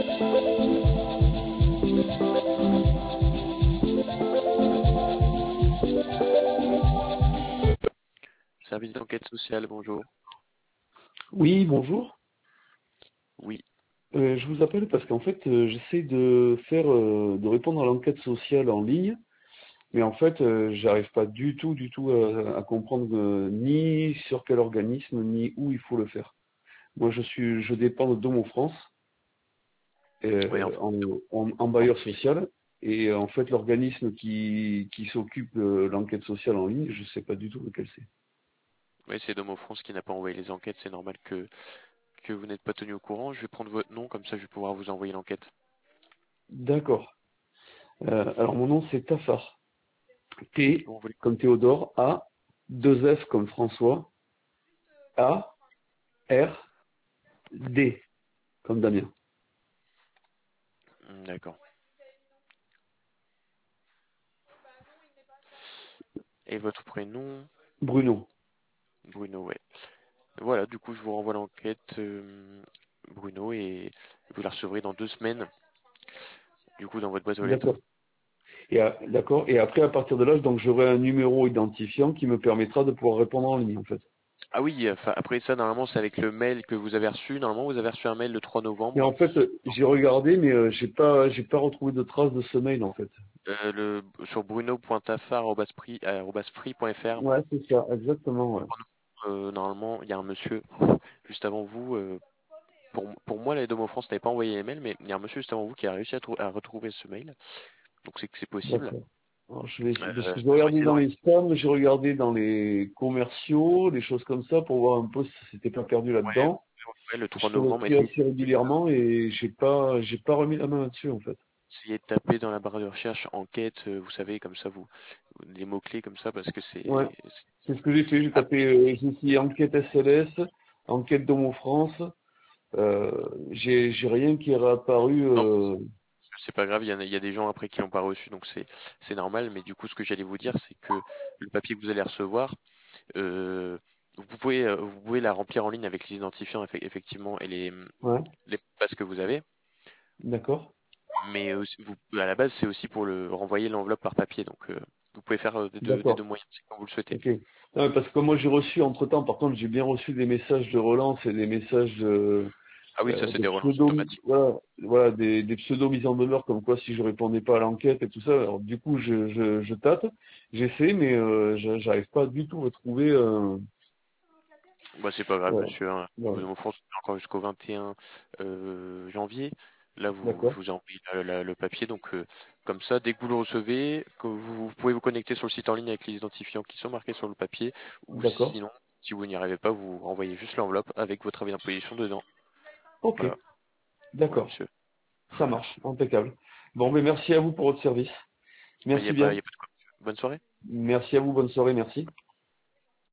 Service d'enquête sociale, bonjour. Oui, bonjour. Oui, Je vous appelle parce qu'en fait, j'essaie de répondre à l'enquête sociale en ligne, mais en fait, j'arrive pas du tout à comprendre ni sur quel organisme, ni où il faut le faire. Moi, je dépends de Domo France, oui, en bailleur social, et en fait, l'organisme qui s'occupe de l'enquête sociale en ligne, je sais pas du tout lequel c'est. oui, c'est Domo France qui n'a pas envoyé les enquêtes, c'est normal que vous n'êtes pas tenu au courant. Je vais prendre votre nom, comme ça je vais pouvoir vous envoyer l'enquête. D'accord. Alors, mon nom, c'est Tafar. T Bon, comme Théodore, A, 2 F comme François, A, R, D comme Damien. d'accord. Et votre prénom? Bruno. Bruno, ouais. Voilà, du coup je vous renvoie l'enquête, Bruno, et vous la recevrez dans 2 semaines, du coup dans votre boîte aux lettres. D'accord. D'accord. Et après, à partir de là, donc j'aurai un numéro identifiant qui me permettra de pouvoir répondre en ligne, en fait. Ah oui, enfin, après ça, normalement c'est avec le mail que vous avez reçu. Normalement vous avez reçu un mail le 3 Et novembre. en fait, j'ai regardé, mais j'ai pas retrouvé de traces de ce mail, en fait. Sur bruno.tafar@free.fr. Ouais, c'est ça, exactement. Ouais. Normalement, il y a un monsieur juste avant vous. Pour moi, les Domo France n'avait pas envoyé les mails, mais il y a un monsieur juste avant vous qui a réussi à retrouver ce mail. Donc c'est que c'est possible. D'accord. Alors, parce que j'ai Je vais regardé essayer dans les spams, j'ai regardé dans les commerciaux, des choses comme ça, pour voir un peu si c'était pas perdu ouais, là-dedans. le Je 3 fais le novembre. tri assez régulièrement et j'ai pas remis la main là-dessus, en fait. Essayez de taper dans la barre de recherche enquête, vous savez, comme ça, les mots-clés comme ça, parce que Ouais, c'est ce que j'ai fait. J'ai tapé, j'ai essayé enquête SLS, enquête Domo France. J'ai rien qui est réapparu. non, c'est pas grave, il y a des gens après qui l'ont pas reçu, donc c'est normal. Mais du coup, ce que j'allais vous dire, c'est que le papier que vous allez recevoir, euh, vous pouvez la remplir en ligne avec les identifiants effectivement et Ouais, les passes que vous avez. d'accord, Mais à la base, c'est aussi pour le renvoyer l'enveloppe par papier. Donc, vous pouvez faire des deux d'accord. moyens, c'est quand vous le souhaitez. Ok. Non, mais parce que moi j'ai reçu entre-temps, par contre, j'ai bien reçu des messages de relance et des messages Ah oui, ça c'est de des relances pseudo, automatiques. voilà, des pseudo mises en demeure comme quoi si je répondais pas à l'enquête et tout ça. Alors du coup, je tâte, j'essaie, mais j'arrive pas du tout à trouver. Bah, c'est pas grave, Ouais, monsieur, hein. ouais, Au fond, c'est encore jusqu'au 21 janvier. Là, je d'accord, vous ai envoyé le papier. Donc, comme ça, dès que vous le recevez, vous pouvez vous connecter sur le site en ligne avec les identifiants qui sont marqués sur le papier. Ou d'accord. sinon, si vous n'y arrivez pas, vous renvoyez juste l'enveloppe avec votre avis d'imposition dedans. Ok, Voilà, voilà, d'accord. monsieur. Ça Voilà. marche, impeccable. Bon, mais merci à vous pour votre service. Mais il n'y Merci a pas, y bien. a pas de quoi, monsieur. Bonne soirée. Merci à vous, bonne soirée, merci.